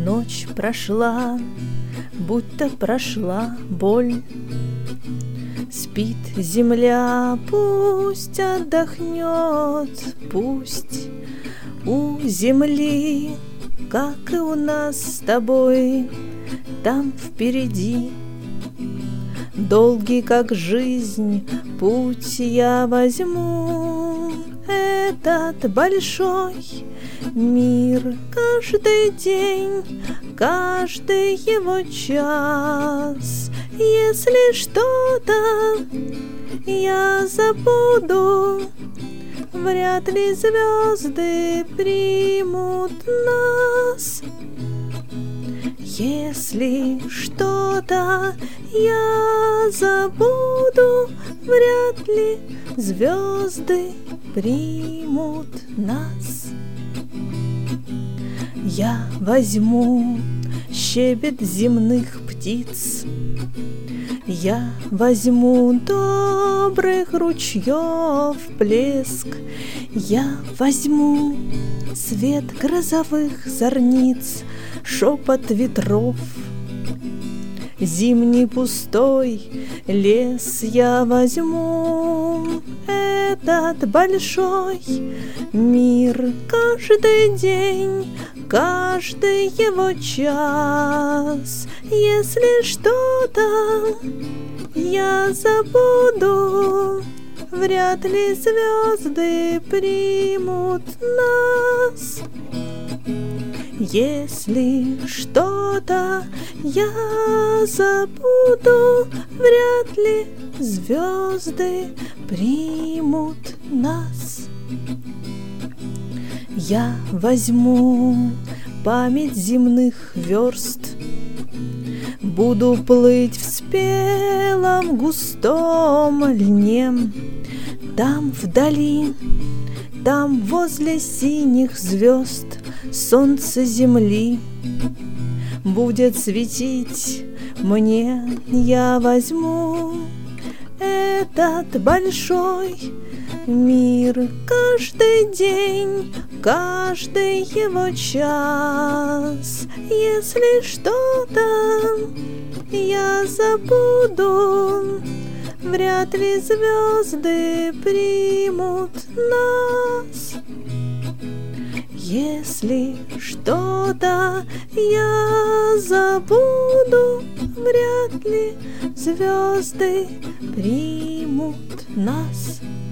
Ночь прошла, будто прошла боль. Спит земля, пусть отдохнет, пусть у земли, как и у нас с тобой, там впереди долгий, как жизнь, путь я возьму. Этот большой мир, каждый день, каждый его час. Если что-то я забуду, вряд ли звезды примут нас. Если что-то я забуду, вряд ли звезды примут нас. Я возьму щебет земных птиц, я возьму добрых ручьев плеск, я возьму свет грозовых зорниц, шепот ветров. Зимний пустой лес я возьму, этот большой мир, каждый день, каждый его час. Если что-то я забуду, вряд ли звезды примут нас. Если что-то я забуду, вряд ли звезды примут нас. Я возьму память земных верст, буду плыть в спелом густом льне. Там вдали, там возле синих звезд солнце земли будет светить мне. Я возьму этот большой мир, каждый день, каждый его час. Если что-то я забуду, вряд ли звезды примут нас. Если что-то я забуду, вряд ли звезды примут нас.